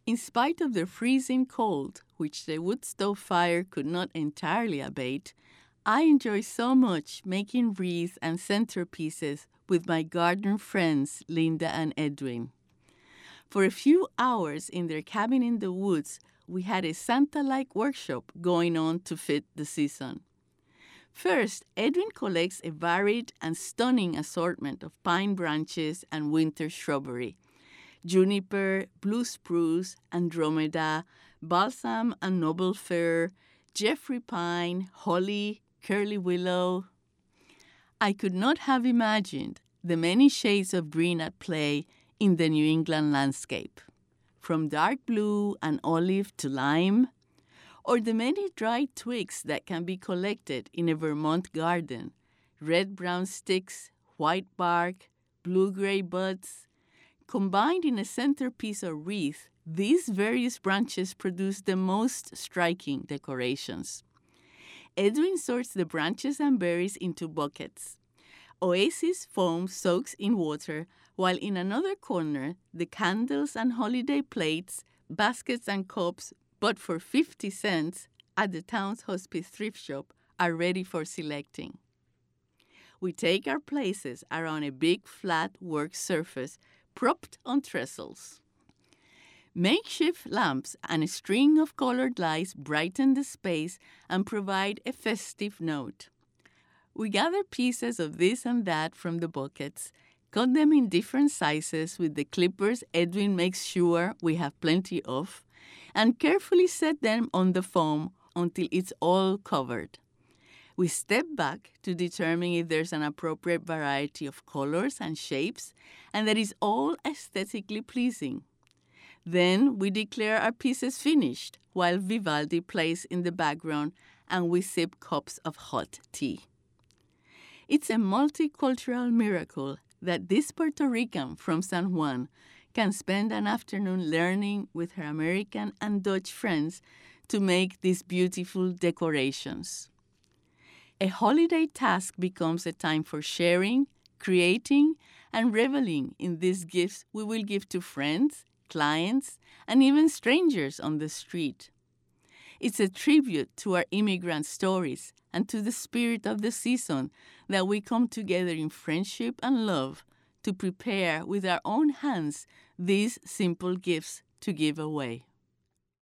In spite of the freezing cold, which the wood stove fire could not entirely abate, I enjoy so much making wreaths and centerpieces with my garden friends Linda and Edwin. For a few hours in their cabin in the woods, we had a Santa-like workshop going on to fit the season. First, Edwin collects a varied and stunning assortment of pine branches and winter shrubbery: juniper, blue spruce, andromeda, balsam and noble fir, Jeffrey pine, holly, curly willow. I could not have imagined the many shades of green at play in the New England landscape, from dark blue and olive to lime, or the many dried twigs that can be collected in a Vermont garden: red-brown sticks, white bark, blue-gray buds. Combined in a centerpiece or wreath, these various branches produce the most striking decorations. Edwin sorts the branches and berries into buckets. Oasis foam soaks in water, while in another corner, the candles and holiday plates, baskets and cups, but for 50 cents at the town's hospice thrift shop, are ready for selecting. We take our places around a big flat work surface propped on trestles. Makeshift lamps and a string of colored lights brighten the space and provide a festive note. We gather pieces of this and that from the buckets, cut them in different sizes with the clippers Edwin makes sure we have plenty of, and carefully set them on the foam until it's all covered. We step back to determine if there's an appropriate variety of colors and shapes and that is all aesthetically pleasing. Then we declare our pieces finished while Vivaldi plays in the background and we sip cups of hot tea. It's a multicultural miracle that this Puerto Rican from San Juan can spend an afternoon learning with her American and Dutch friends to make these beautiful decorations. A holiday task becomes a time for sharing, creating, and reveling in these gifts we will give to friends, clients, and even strangers on the street. It's a tribute to our immigrant stories and to the spirit of the season that we come together in friendship and love to prepare with our own hands these simple gifts to give away.